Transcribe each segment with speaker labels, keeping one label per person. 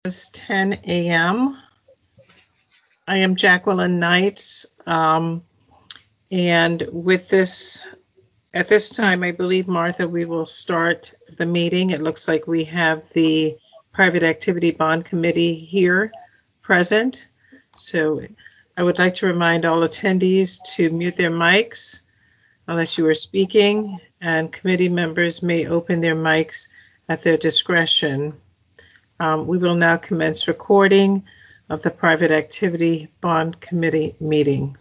Speaker 1: It's 10 a.m. I am Jacqueline Knights, and with this, at this time, I believe, Martha, we will start the meeting. It looks like we have the Private Activity Bond Committee here present. So I would like to remind all attendees to mute their mics unless you are speaking, and committee members may open their mics at their discretion. We will now commence recording of the Private Activity Bond Committee meeting.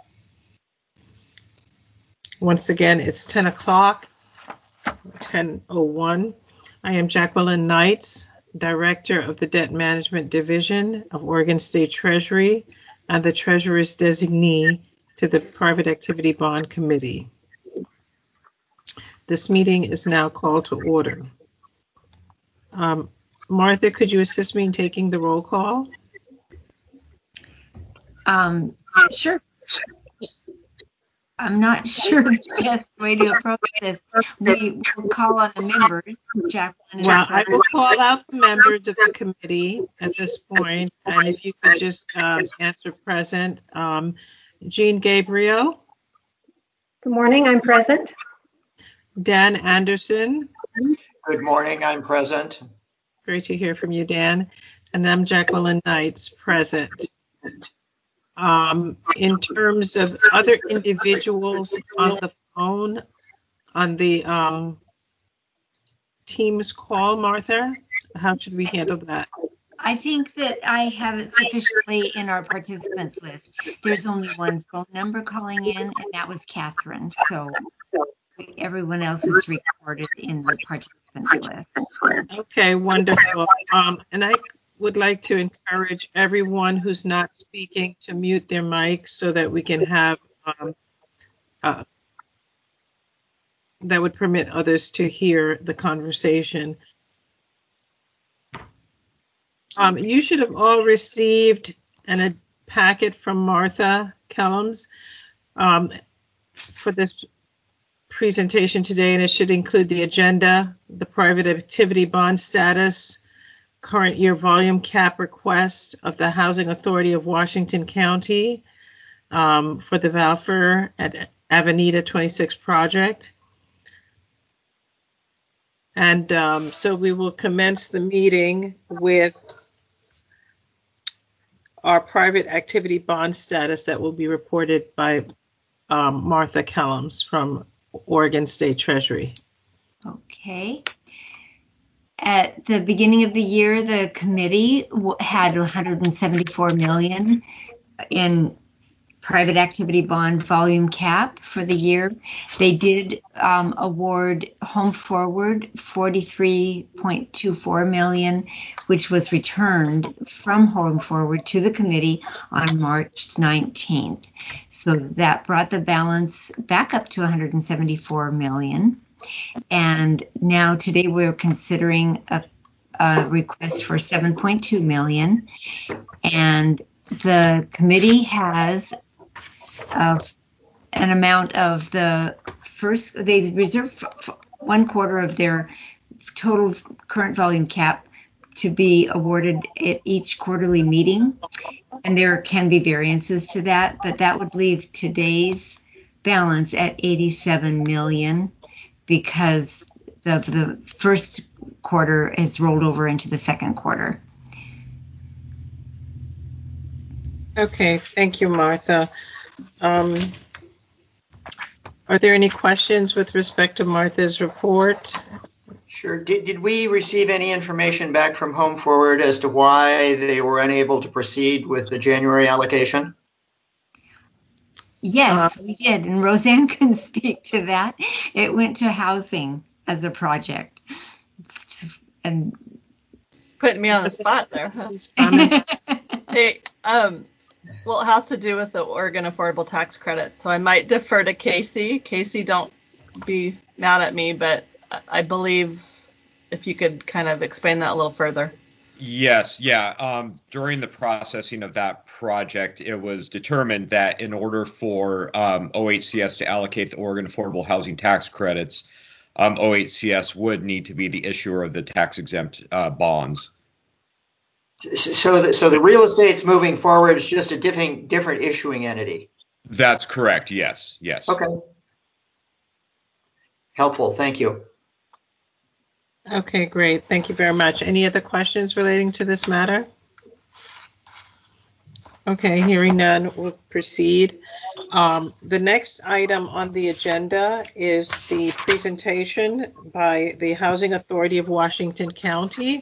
Speaker 1: Once again, it's 10 o'clock, 10:01. I am Jacqueline Knights, Director of the Debt Management Division of Oregon State Treasury and the Treasurer's Designee to the Private Activity Bond Committee. This meeting is now called to order. Martha, could you assist me in taking the roll call?
Speaker 2: Sure. I'm not sure the best way to approach this. We will call on the members. Jacqueline.
Speaker 1: Well, I will call out the members of the committee at this point, and if you could just answer present. Jean Gabriel.
Speaker 3: Good morning, I'm present.
Speaker 1: Dan Anderson.
Speaker 4: Good morning, I'm present.
Speaker 1: Great to hear from you, Dan. And I'm Jacqueline Knights, present. In terms of other individuals on the phone, on the Teams call, Martha, how should we handle that?
Speaker 2: I think that I have it sufficiently in our participants list. There's only one phone number calling in, and that was Catherine. So everyone else is recorded in the participants list.
Speaker 1: Okay, wonderful. And I would like to encourage everyone who's not speaking to mute their mics so that we can have, that would permit others to hear the conversation. You should have all received a packet from Martha Kellums for this presentation today, and it should include the agenda, the private activity bond status, current year volume cap request of the Housing Authority of Washington County for the Valfer at Avenida 26 project. And so we will commence the meeting with our private activity bond status that will be reported by Martha Kellums from Oregon State Treasury.
Speaker 2: Okay. At the beginning of the year, the committee had $174 million in private activity bond volume cap for the year. They did award Home Forward $43.24 million, which was returned from Home Forward to the committee on March 19th. So that brought the balance back up to $174 million. And now today we're considering a request for $7.2 million. And the committee has an amount of the first, they reserve 1/4 of their total current volume cap to be awarded at each quarterly meeting. And there can be variances to that, but that would leave today's balance at $87 million because of the first quarter is rolled over into the second quarter.
Speaker 1: Okay, thank you, Martha. Are there any questions with respect to Martha's report?
Speaker 4: Sure. Did we receive any information back from Home Forward as to why they were unable to proceed with the January allocation?
Speaker 2: Yes, we did. And Roseanne can speak to that. It went to housing as a project. And
Speaker 5: putting me on the spot there. Huh? Hey, well, it has to do with the Oregon Affordable Tax Credit. So I might defer to Casey. Casey, don't be mad at me, but I believe if you could kind of explain that a little further.
Speaker 6: Yes, yeah. During the processing of that project, it was determined that in order for OHCS to allocate the Oregon Affordable Housing Tax Credits, OHCS would need to be the issuer of the tax-exempt bonds.
Speaker 4: So the real estate's moving forward is just a different issuing entity.
Speaker 6: That's correct. Yes.
Speaker 4: Okay. Helpful. Thank you.
Speaker 1: Okay, great. Thank you very much. Any other questions relating to this matter? Okay, hearing none, we'll proceed. The next item on the agenda is the presentation by the Housing Authority of Washington County.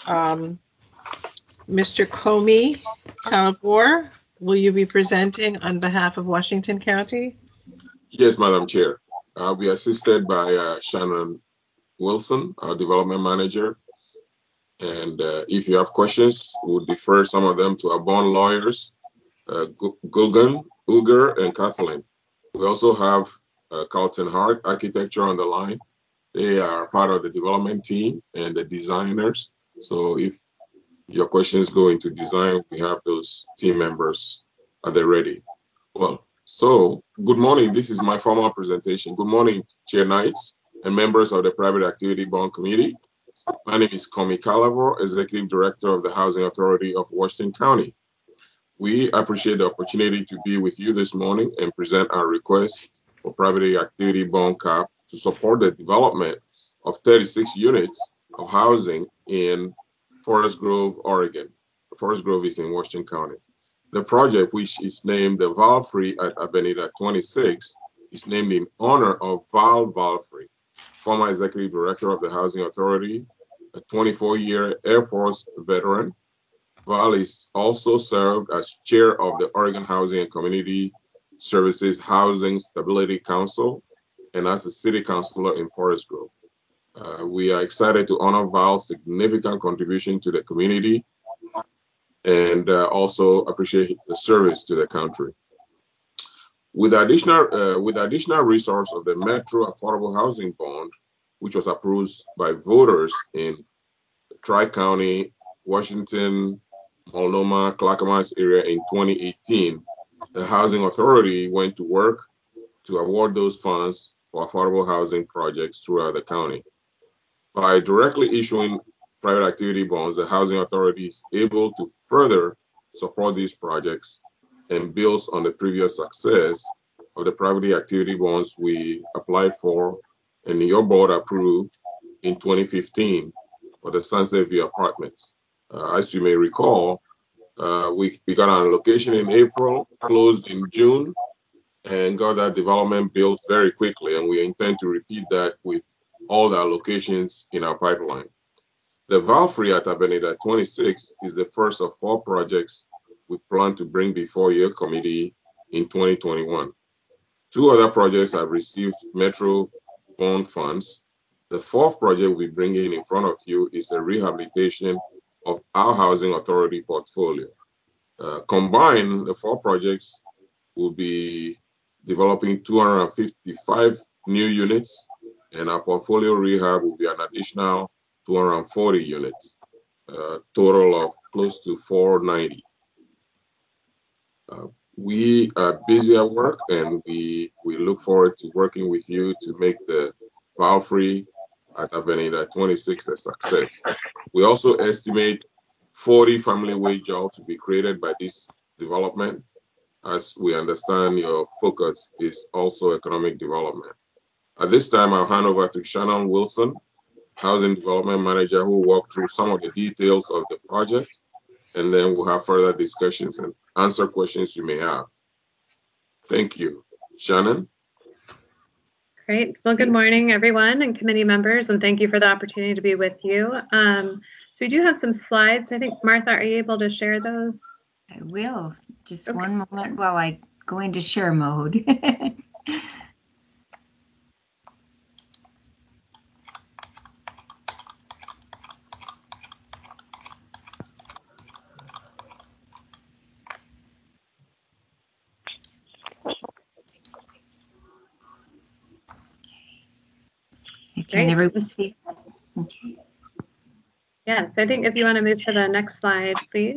Speaker 1: Mr. Comey Calavor, will you be presenting on behalf of Washington County?
Speaker 7: Yes, Madam Chair. I'll be assisted by Shannon Wilson, our development manager. And if you have questions, we'll defer some of them to our bond lawyers, Gulgan, Uger, and Kathleen. We also have Carlton Hart Architecture on the line. They are part of the development team and the designers. So if your questions go into design, we have those team members at the ready. Well, so good morning. This is my formal presentation. Good morning, Chair Knights and members of the Private Activity Bond Committee. My name is Comey Calavor, Executive Director of the Housing Authority of Washington County. We appreciate the opportunity to be with you this morning and present our request for Private Activity Bond CAP to support the development of 36 units of housing in Forest Grove, Oregon. Forest Grove is in Washington County. The project, which is named the Valfrey at Avenida 26, is named in honor of Val Valfrey, former Executive Director of the Housing Authority, a 24-year Air Force veteran. Val is also served as chair of the Oregon Housing and Community Services Housing Stability Council and as a city councilor in Forest Grove. We are excited to honor Val's significant contribution to the community and also appreciate the service to the country. With additional resource of the Metro Affordable Housing Bond, which was approved by voters in Tri-County, Washington, Multnomah, Clackamas area in 2018, the Housing Authority went to work to award those funds for affordable housing projects throughout the county. By directly issuing private activity bonds, the Housing Authority is able to further support these projects and builds on the previous success of the private activity bonds we applied for and your board approved in 2015 for the Sunset View Apartments. As you may recall, we got an allocation in April, closed in June, and got that development built very quickly, and we intend to repeat that with all the allocations in our pipeline. The Valfrey at Avenida 26 is the first of 4 projects we plan to bring before your committee in 2021. 2 other projects have received Metro bond funds. The 4th project we bring in front of you is a rehabilitation of our Housing Authority portfolio. Combined, the 4 projects will be developing 255 new units, and our portfolio rehab will be an additional 240 units, total of close to 490. We are busy at work, and we look forward to working with you to make the Valfrey at Avenida 26 a success. We also estimate 40 family wage jobs to be created by this development, as we understand your focus is also economic development. At this time, I'll hand over to Shannon Wilson, Housing Development Manager, who will walk through some of the details of the project, and then we'll have further discussions and answer questions you may have. Thank you. Shannon?
Speaker 3: Great. Well, good morning, everyone and committee members, and thank you for the opportunity to be with you. So we do have some slides. I think, Martha, are you able to share those?
Speaker 2: I will. Just
Speaker 3: Okay.
Speaker 2: one moment while I go into share mode. Can
Speaker 3: Great.
Speaker 2: everyone see? Okay.
Speaker 3: Yes, I think if you want to move to the next slide, please.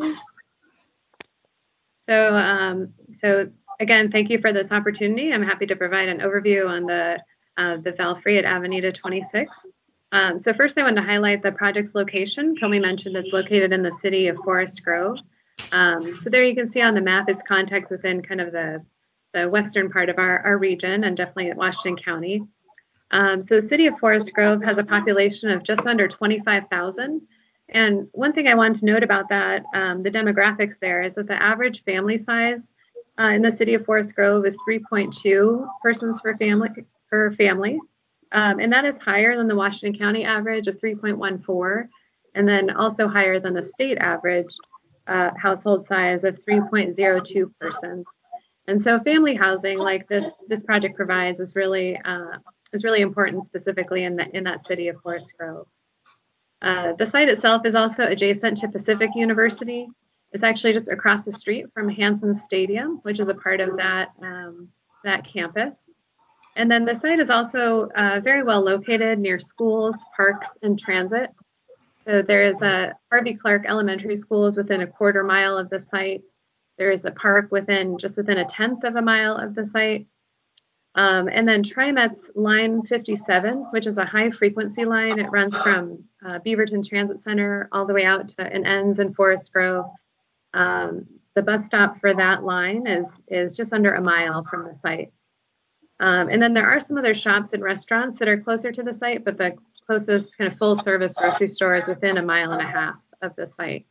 Speaker 3: So again, thank you for this opportunity. I'm happy to provide an overview on the Valfrey at Avenida 26. So first I wanted to highlight the project's location. Comey mentioned it's located in the city of Forest Grove. So there you can see on the map its context within kind of the western part of our region, and definitely Washington County. So the city of Forest Grove has a population of just under 25,000. And one thing I wanted to note about that, the demographics there, is that the average family size in the city of Forest Grove is 3.2 persons per family. And that is higher than the Washington County average of 3.14, and then also higher than the state average household size of 3.02 persons. And so family housing like this project provides is really important, specifically in that city of Forest Grove. The site itself is also adjacent to Pacific University. It's actually just across the street from Hansen Stadium, which is a part of that campus. And then the site is also very well located near schools, parks, and transit. So there is a Harvey Clark Elementary School is within a quarter mile of the site. There is a park just within a 1/10 of a mile of the site. And then TriMet's Line 57, which is a high frequency line. It runs from Beaverton Transit Center all the way out to and ends in Forest Grove. The bus stop for that line is just under a mile from the site. And then there are some other shops and restaurants that are closer to the site, but the closest kind of full service grocery store is within 1.5 miles of the site.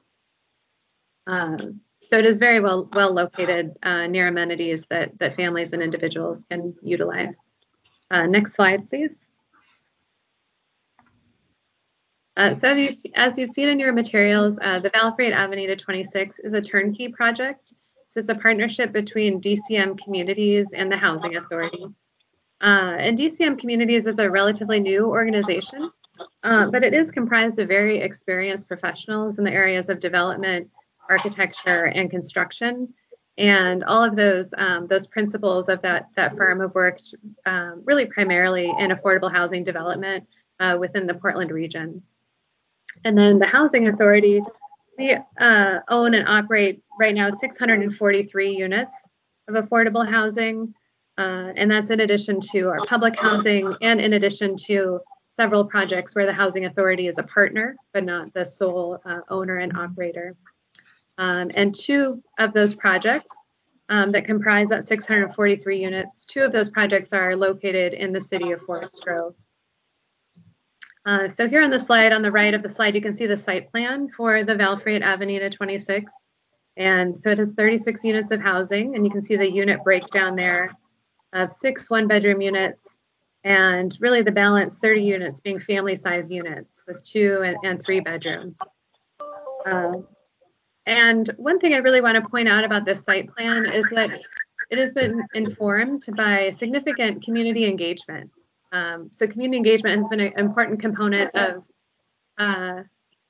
Speaker 3: So it is very well located near amenities that families and individuals can utilize. Next slide, please. So as you've seen in your materials, the Valfreight Avenida 26 is a turnkey project. So it's a partnership between DCM Communities and the Housing Authority. And DCM Communities is a relatively new organization, but it is comprised of very experienced professionals in the areas of development, architecture, and construction. And all of those principles of that firm have worked really primarily in affordable housing development within the Portland region. And then the Housing Authority, we own and operate right now 643 units of affordable housing. And that's in addition to our public housing and in addition to several projects where the Housing Authority is a partner, but not the sole owner and operator. And 2 of those projects that comprise that 643 units, 2 of those projects are located in the city of Forest Grove. So here on the slide, on the right of the slide, you can see the site plan for the Valfreight Avenida 26. And so it has 36 units of housing, and you can see the unit breakdown there of 6 one-bedroom units, and really the balance 30 units being family-size units with 2 and 3 bedrooms. And one thing I really want to point out about this site plan is that it has been informed by significant community engagement. So community engagement has been an important component of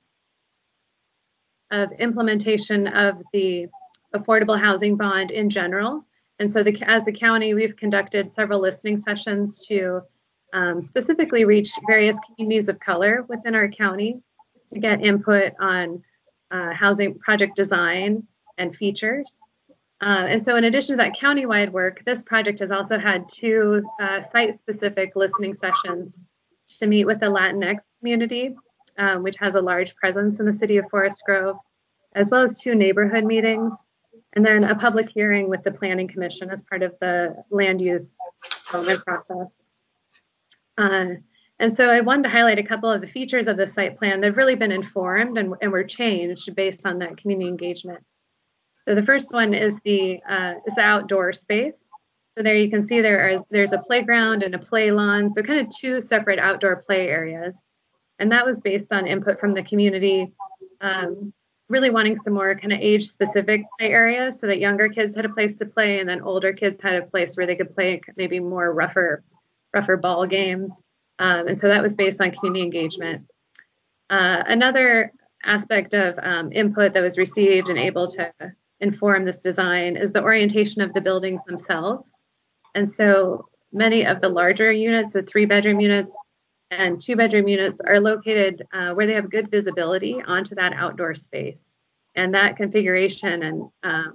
Speaker 3: implementation of the affordable housing bond in general. And so as the county, we've conducted several listening sessions to specifically reach various communities of color within our county to get input on housing project design and features. And so in addition to that countywide work, this project has also had 2 site-specific listening sessions to meet with the Latinx community, which has a large presence in the city of Forest Grove, as well as 2 neighborhood meetings, and then a public hearing with the Planning Commission as part of the land use development process. And so I wanted to highlight a couple of the features of the site plan that have really been informed and were changed based on that community engagement. So the first one is the outdoor space. So there you can see there's a playground and a play lawn, so kind of 2 separate outdoor play areas. And that was based on input from the community, really wanting some more kind of age-specific play areas so that younger kids had a place to play, and then older kids had a place where they could play maybe more rougher ball games. And so that was based on community engagement. Another aspect of input that was received and able to inform this design is the orientation of the buildings themselves. And so many of the larger units, the 3-bedroom units and 2-bedroom units, are located where they have good visibility onto that outdoor space. And that configuration and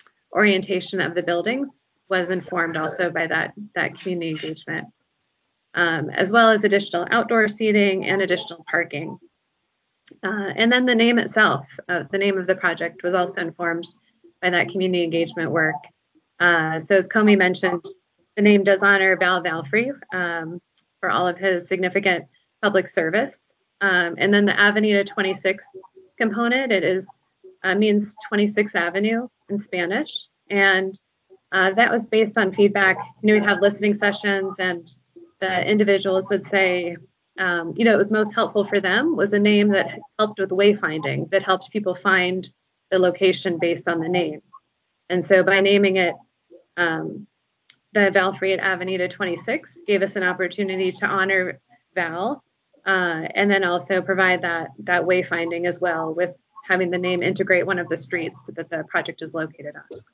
Speaker 3: orientation of the buildings was informed also by that community engagement. as well as additional outdoor seating and additional parking. And then the name itself, the name of the project, was also informed by that community engagement work. So as Comey mentioned, the name does honor Val Valfrey for all of his significant public service. And then the Avenida 26 component, it is means 26th Avenue in Spanish. And that was based on feedback. We'd have listening sessions, and the individuals would say, it was most helpful for them was a name that helped with wayfinding, that helped people find the location based on the name. And so by naming it the Valfrey at Avenida 26 gave us an opportunity to honor Val, and then also provide that wayfinding as well, with having the name integrate one of the streets that the project is located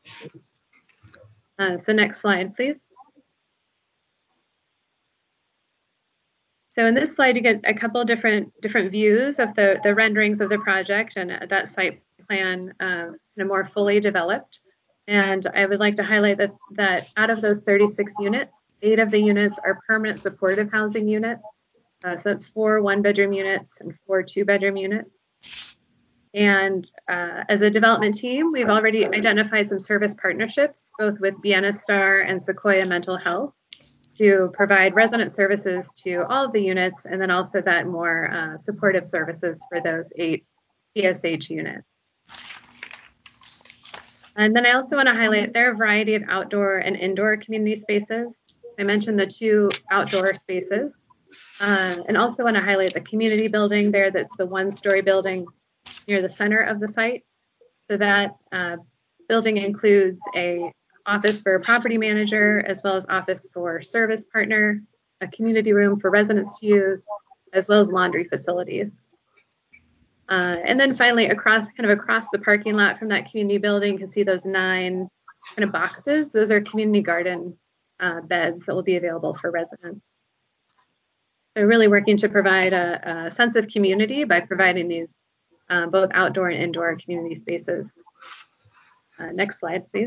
Speaker 3: on. So next slide, please. So in this slide, you get a couple different views of the renderings of the project and that site plan more fully developed. And I would like to highlight that out of those 36 units, 8 of the units are permanent supportive housing units. So that's 4 one-bedroom units and 4 two-bedroom units. And as a development team, we've already identified some service partnerships, both with Bienestar and Sequoia Mental Health, to provide resident services to all of the units, and then also that more supportive services for those 8 PSH units. And then I also want to highlight there are a variety of outdoor and indoor community spaces. I mentioned the 2 outdoor spaces, and also want to highlight the community building there. That's the 1-story building near the center of the site. So that building includes a office for a property manager, as well as office for service partner, a community room for residents to use, as well as laundry facilities. And then finally, across the parking lot from that community building, you can see those 9 kind of boxes. Those are community garden beds that will be available for residents. They're really working to provide a sense of community by providing these both outdoor and indoor community spaces. Next slide, please.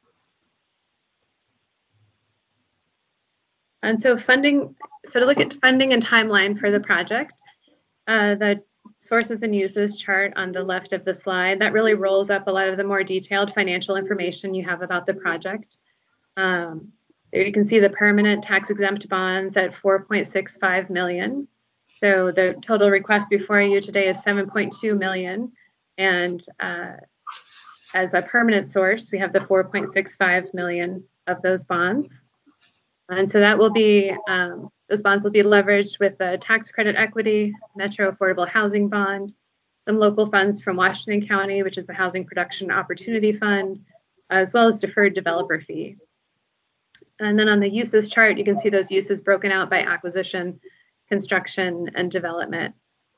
Speaker 3: And so to look at funding and timeline for the project, the sources and uses chart on the left of the slide, that really rolls up a lot of the more detailed financial information you have about the project. There you can see the permanent tax exempt bonds at $4.65 million. So the total request before you today is $7.2 million. And as a permanent source, we have the $4.65 million of those bonds. And so that will be, those bonds will be leveraged with the tax credit equity, Metro Affordable Housing Bond, some local funds from Washington County, which is the Housing Production Opportunity Fund, as well as deferred developer fee. And then on the uses chart, you can see those uses broken out by acquisition, construction, and development.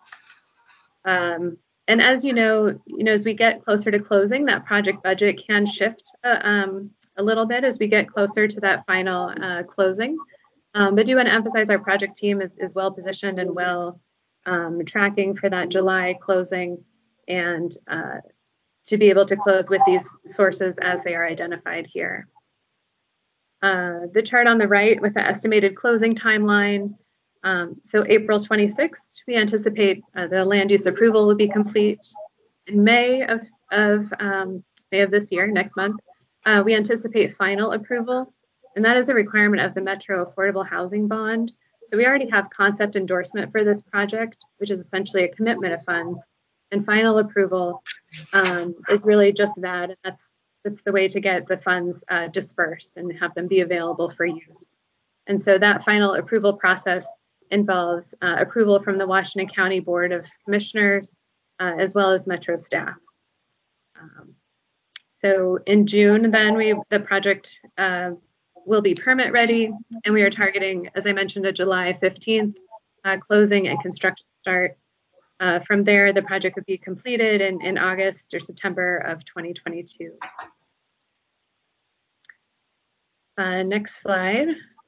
Speaker 3: And as you know, as we get closer to closing, that project budget can shift a little bit as we get closer to that final closing. But do want to emphasize our project team is well positioned and well tracking for that July closing, and to be able to close with these sources as they are identified here. The chart on the right with the estimated closing timeline. So April 26th, we anticipate the land use approval will be complete. In May of this year, next month, we anticipate final approval, and that is a requirement of the Metro Affordable Housing Bond. So we already have concept endorsement for this project, which is essentially a commitment of funds, and final approval is really just that. And that's the way to get the funds dispersed and have them be available for use. And so that final approval process involves approval from the Washington County Board of Commissioners, as well as Metro staff. So in June, then the project will be permit ready, and we are targeting, as I mentioned, a July 15th closing and construction start. From there, the project would be completed in August or September of 2022. Next slide.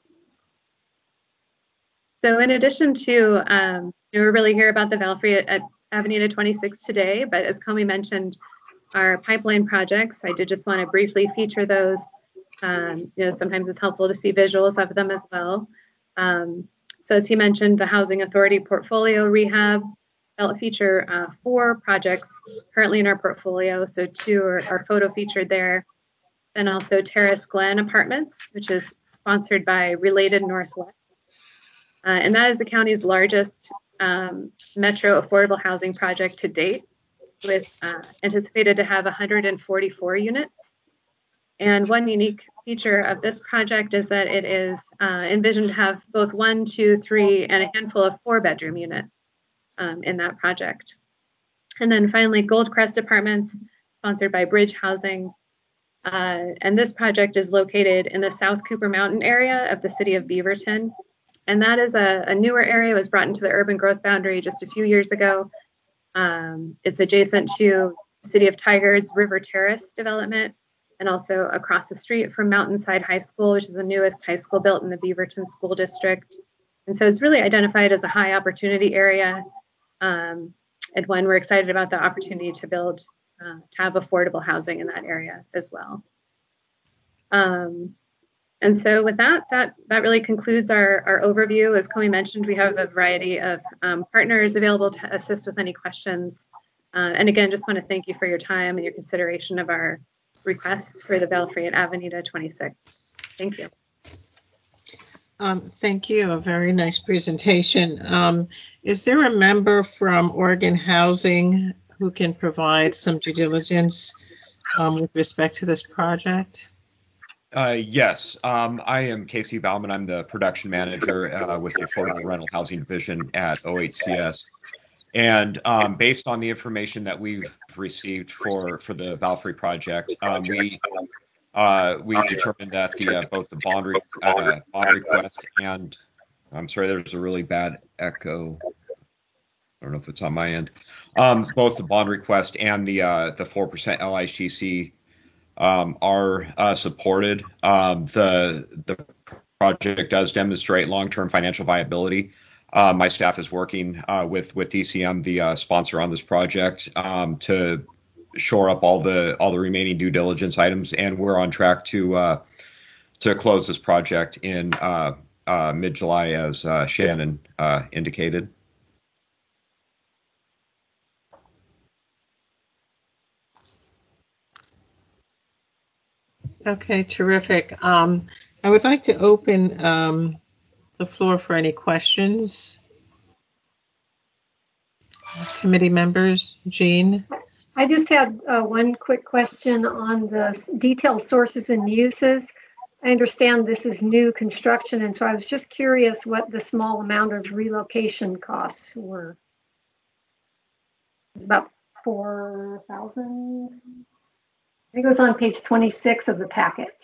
Speaker 3: So in addition to, we're really here about the Valfrey at Avenida 26 today, but as Comey mentioned, our pipeline projects, I did just want to briefly feature those. Sometimes it's helpful to see visuals of them as well. So as he mentioned, the Housing Authority portfolio rehab, that'll feature 4 projects currently in our portfolio. So 2 are photo featured there. Then also Terrace Glen Apartments, which is sponsored by Related Northwest. And that is the county's largest metro affordable housing project to date, with anticipated to have 144 units. And one unique feature of this project is that it is envisioned to have both 1, 2, 3, and a handful of 4-bedroom units in that project. And then finally, Goldcrest Apartments, sponsored by Bridge Housing. And this project is located in the South Cooper Mountain area of the city of Beaverton. And that is a newer area. It was brought into the urban growth boundary just a few years ago. It's adjacent to the City of Tigard's River Terrace development, and also across the street from Mountainside High School, which is the newest high school built in the Beaverton School District. And so it's really identified as a high opportunity area, and one we're excited about the opportunity to build, to have affordable housing in that area as well. And so with that really concludes our overview. As Comey mentioned, we have a variety of partners available to assist with any questions. And again, just want to thank you for your time and your consideration of our request for the Belfry at Avenida 26. Thank you.
Speaker 1: Thank you. A very nice presentation. Is there a member from Oregon Housing who can provide some due diligence with respect to this project?
Speaker 6: Yes, I am Casey Bauman. I'm the production manager with the Affordable Rental Housing Division at OHCS. And based on the information that we've received for the Belfry project, we determined that both the bond request and, I'm sorry, there's a really bad echo. I don't know if it's on my end. Both the bond request and the 4% LICC are supported. The project does demonstrate long-term financial viability. My staff is working with DCM, the sponsor on this project, to shore up all the remaining due diligence items, and we're on track to close this project in mid-July, as Shannon indicated.
Speaker 1: Okay, terrific. I would like to open the floor for any questions. Committee members, Jean?
Speaker 8: I just had one quick question on the detailed sources and uses. I understand this is new construction, and so I was just curious what the small amount of relocation costs were. About $4,000. I think it was on page 26 of the packet.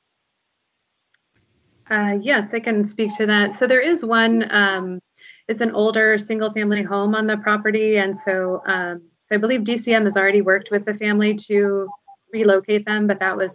Speaker 3: Yes, I can speak to that. So there is one, it's an older single family home on the property. And so I believe DCM has already worked with the family to relocate them, but that was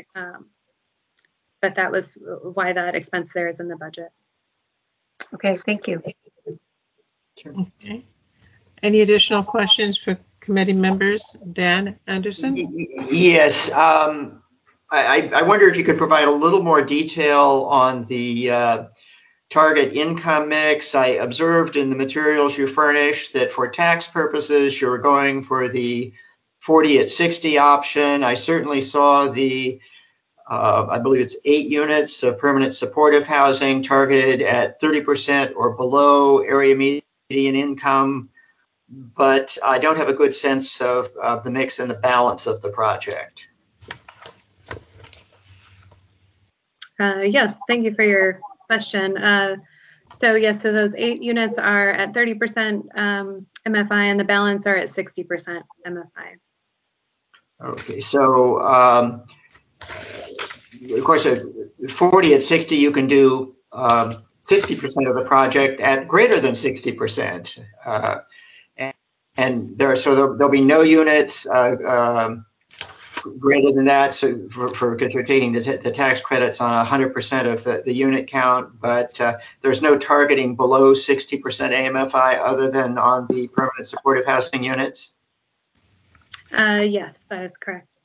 Speaker 3: why that expense there is in the budget.
Speaker 8: Okay, thank you.
Speaker 1: Okay. Any additional questions for committee members? Dan Anderson?
Speaker 4: Yes. I wonder if you could provide a little more detail on the target income mix. I observed in the materials you furnished that for tax purposes, you're going for the 40 at 60 option. I certainly saw the, I believe it's 8 units of permanent supportive housing targeted at 30% or below area median income, but I don't have a good sense of the mix and the balance of the project.
Speaker 3: Yes, thank you for your question. So those 8 units are at 30% MFI, and the balance are at 60% MFI.
Speaker 4: Okay, so of course, at 40 at 60, you can do 60% of the project at greater than 60%. And there'll be no units greater than that, so because you're taking the tax credits on 100% of the unit count, but there's no targeting below 60% AMFI other than on the permanent supportive housing units?
Speaker 3: Yes, that is correct.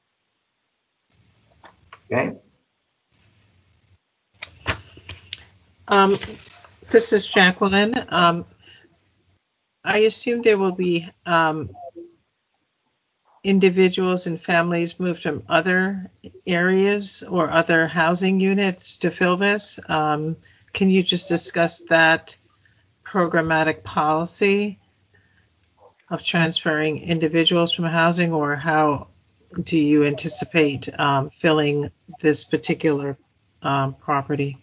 Speaker 4: Okay.
Speaker 1: This is Jacqueline. I assume there will be individuals and families moved from other areas or other housing units to fill this. Can you just discuss that programmatic policy of transferring individuals from housing, or how do you anticipate filling this particular property?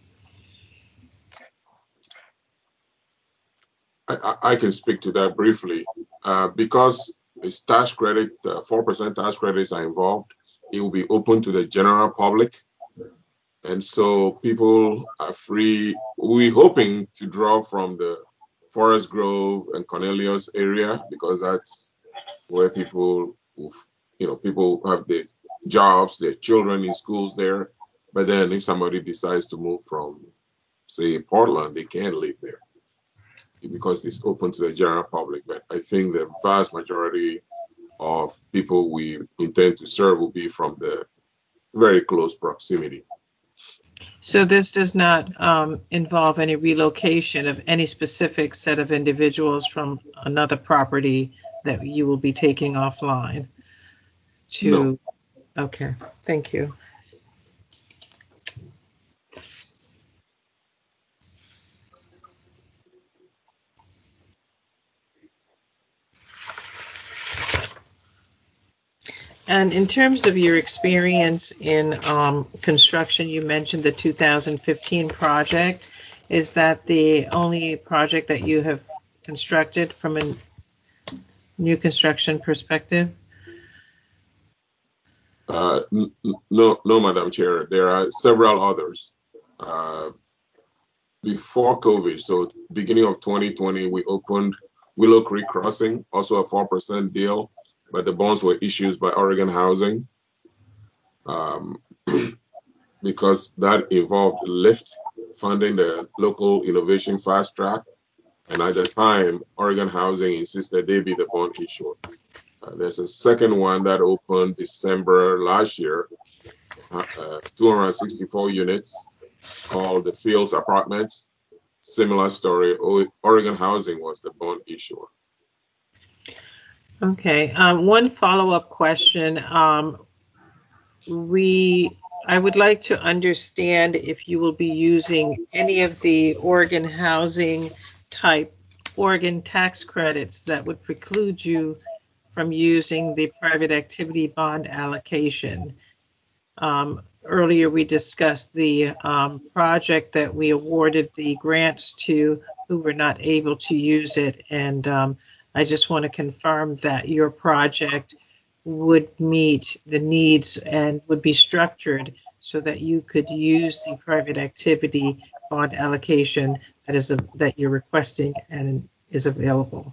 Speaker 7: I can speak to that briefly. Because it's tax credit, 4% tax credits are involved, it will be open to the general public. And so people are free. We're hoping to draw from the Forest Grove and Cornelius area, because that's where people have their jobs, their children in schools there. But then if somebody decides to move from, say, Portland, they can't live there because it's open to the general public. But I think the vast majority of people we intend to serve will be from the very close proximity.
Speaker 1: So this does not involve any relocation of any specific set of individuals from another property that you will be taking offline to?
Speaker 7: No.
Speaker 1: Okay, thank you. And in terms of your experience in construction, you mentioned the 2015 project. Is that the only project that you have constructed from a new construction perspective?
Speaker 7: No, Madam Chair. There are several others. Before COVID, so beginning of 2020, we opened Willow Creek Crossing, also a 4% deal, but the bonds were issued by Oregon Housing because that involved LIFT funding the local innovation fast track. And at the time, Oregon Housing insisted they be the bond issuer. There's a second one that opened December last year, 264 units, called the Fields Apartments. Similar story, Oregon Housing was the bond issuer.
Speaker 1: Okay, one follow-up question. I would like to understand if you will be using any of the Oregon Housing type Oregon tax credits that would preclude you from using the private activity bond allocation. Earlier we discussed the project that we awarded the grants to who were not able to use it, and I just want to confirm that your project would meet the needs and would be structured so that you could use the private activity bond allocation that you're requesting and is available.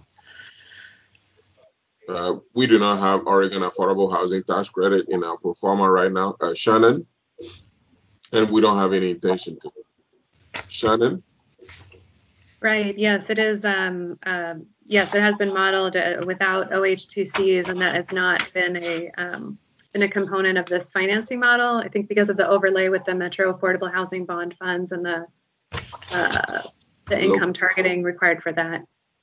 Speaker 7: We do not have Oregon Affordable Housing Tax Credit in our pro forma right now, Shannon, and we don't have any intention to. Shannon?
Speaker 3: Right. Yes, it is. Yes, it has been modeled without OH2Cs, and that has not been a component of this financing model. I think because of the overlay with the Metro Affordable Housing Bond funds and the income targeting required for that.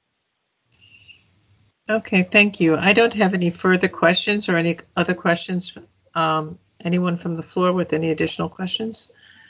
Speaker 1: Okay, thank you. I don't have any further questions or any other questions. Anyone from the floor with any additional questions?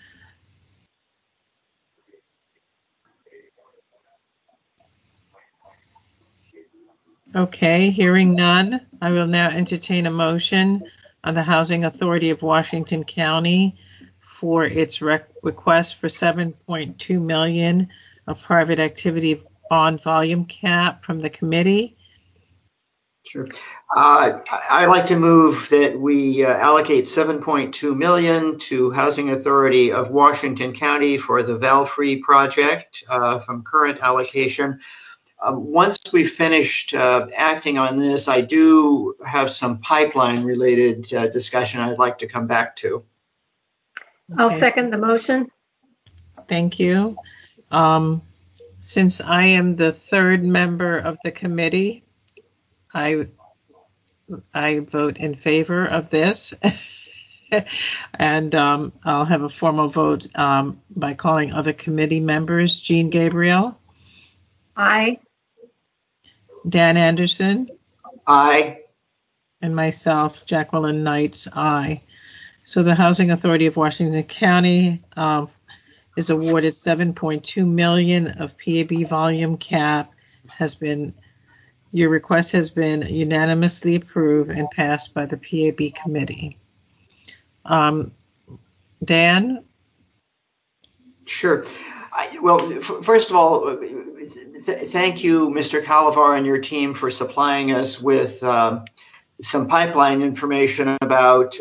Speaker 1: Okay, hearing none, I will now entertain a motion on the Housing Authority of Washington County for its request for $7.2 million of private activity bond volume cap from the committee.
Speaker 4: Sure. I'd like to move that we allocate $7.2 million to Housing Authority of Washington County for the Val-Free project from current allocation. Once we've finished acting on this, I do have some pipeline-related discussion I'd like to come back to.
Speaker 8: I'll second the motion.
Speaker 1: Thank you. Since I am the third member of the committee, I vote in favor of this. And I'll have a formal vote by calling other committee members. Jean Gabriel.
Speaker 8: Aye.
Speaker 1: Dan Anderson.
Speaker 4: Aye.
Speaker 1: And myself, Jacqueline Knights, aye. So the Housing Authority of Washington County is awarded $7.2 million of PAB volume cap. Your request has been unanimously approved and passed by the PAB committee. Dan?
Speaker 4: Sure. First of all, thank you, Mr. Calavar, and your team for supplying us with some pipeline information about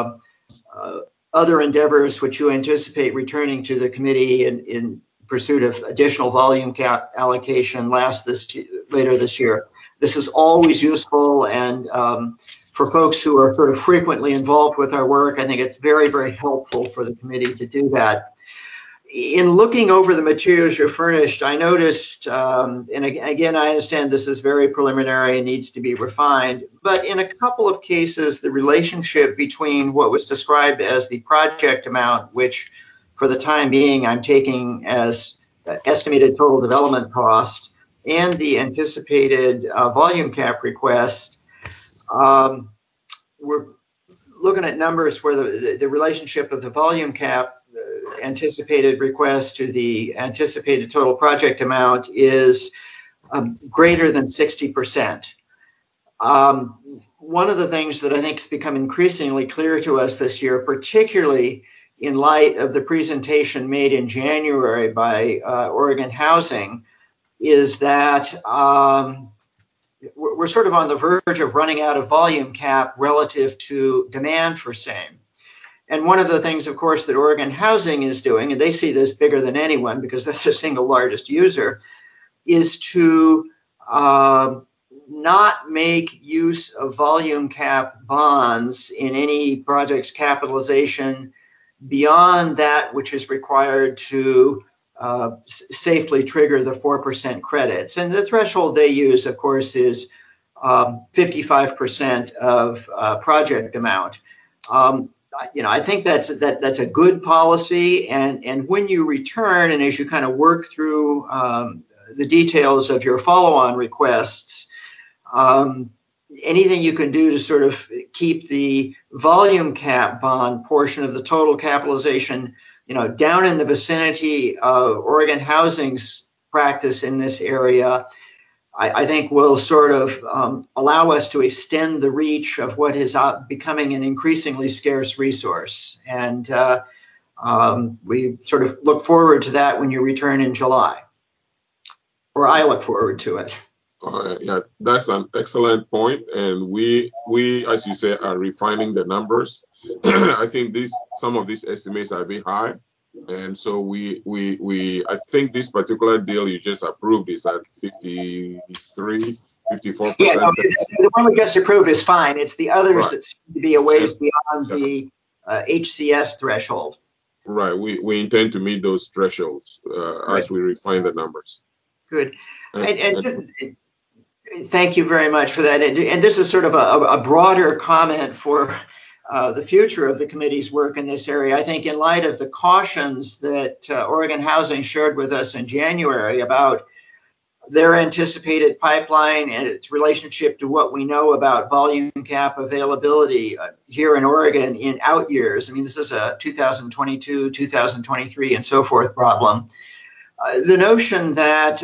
Speaker 4: other endeavors which you anticipate returning to the committee in pursuit of additional volume cap allocation later this year. This is always useful, and for folks who are sort of frequently involved with our work, I think it's very, very helpful for the committee to do that. In looking over the materials you're furnished, I noticed, and again, I understand this is very preliminary and needs to be refined, but in a couple of cases, the relationship between what was described as the project amount, which for the time being I'm taking as estimated total development cost, and the anticipated volume cap request, we're looking at numbers where the relationship of the volume cap anticipated request to the anticipated total project amount is greater than 60%. One of the things that I think has become increasingly clear to us this year, particularly in light of the presentation made in January by Oregon Housing, is that we're sort of on the verge of running out of volume cap relative to demand for same. And one of the things, of course, that Oregon Housing is doing, and they see this bigger than anyone because that's the single largest user, is to not make use of volume cap bonds in any project's capitalization beyond that which is required to safely trigger the 4% credits. And the threshold they use, of course, is 55% of project amount. I think that's a good policy. And when you return, and as you kind of work through the details of your follow-on requests, anything you can do to sort of keep the volume cap bond portion of the total capitalization, down in the vicinity of Oregon Housing's practice in this area, I think will sort of allow us to extend the reach of what is becoming an increasingly scarce resource. And we sort of look forward to that when you return in July, or I look forward to it.
Speaker 7: Yeah, that's an excellent point. And we, as you say, are refining the numbers. I think some of these estimates are a bit high. And so I think this particular deal you just approved is at 53, 54%.
Speaker 4: Yeah, no, the one we just approved is fine. It's the others that seem to be a ways beyond the HCS threshold.
Speaker 7: Right. We intend to meet those thresholds as we refine the numbers.
Speaker 4: Good. And thank you very much for that. And this is sort of a broader comment for the future of the committee's work in this area. I think in light of the cautions that Oregon Housing shared with us in January about their anticipated pipeline and its relationship to what we know about volume cap availability here in Oregon in out years. I mean, this is a 2022, 2023, and so forth problem. The notion that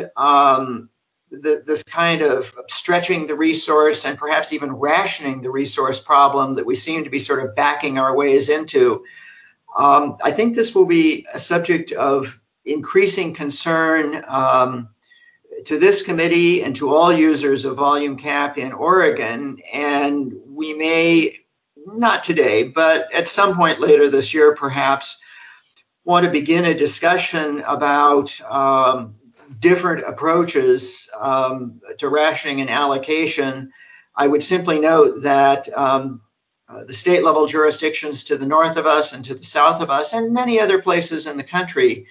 Speaker 4: this kind of stretching the resource and perhaps even rationing the resource problem that we seem to be sort of backing our ways into, I think this will be a subject of increasing concern to this committee and to all users of volume cap in Oregon. And we may, not today, but at some point later this year, perhaps, want to begin a discussion about different approaches to rationing and allocation. I would simply note that the state level jurisdictions to the north of us and to the south of us and many other places in the country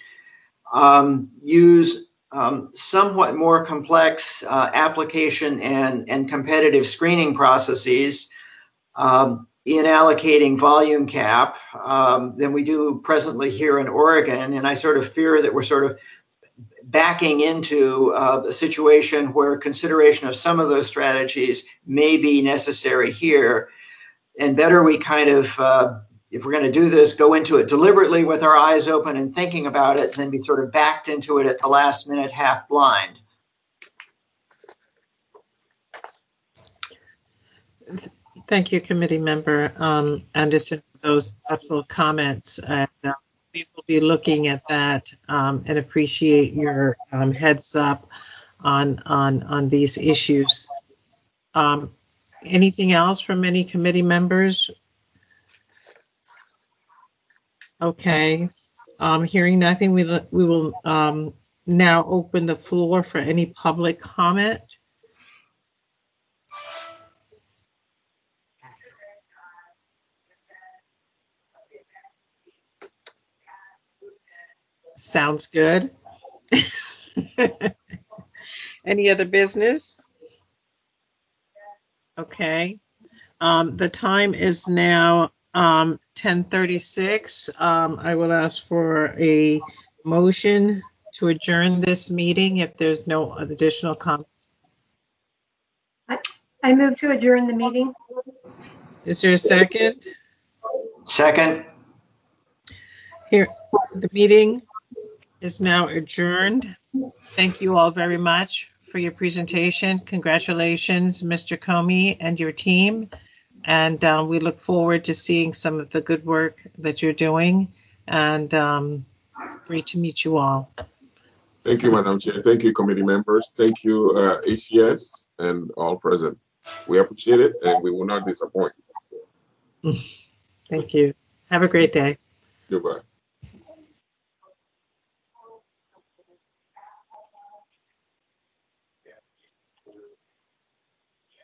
Speaker 4: use somewhat more complex application and competitive screening processes. in allocating volume cap than we do presently here in Oregon. And I sort of fear that we're sort of backing into a situation where consideration of some of those strategies may be necessary here. And better we kind of, if we're going to do this, go into it deliberately with our eyes open and thinking about it, than be sort of backed into it at the last minute, half blind.
Speaker 1: Thank you, Committee Member Anderson, for those thoughtful comments. And we will be looking at that and appreciate your heads up on these issues. Anything else from any committee members? Okay. Hearing nothing, we will now open the floor for any public comment. Sounds good. Any other business? Okay. The time is now 10:36. I will ask for a motion to adjourn this meeting if there's no additional comments.
Speaker 8: I move to adjourn the meeting.
Speaker 1: Is there a second?
Speaker 4: Second.
Speaker 1: Here, the meeting is now adjourned. Thank you all very much for your presentation. Congratulations, Mr. Comey and your team. And we look forward to seeing some of the good work that you're doing. And great to meet you all.
Speaker 7: Thank you, Madam Chair. Thank you, committee members. Thank you, ACS and all present. We appreciate it, and we will not disappoint.
Speaker 1: Thank you. Have a great day.
Speaker 7: Goodbye.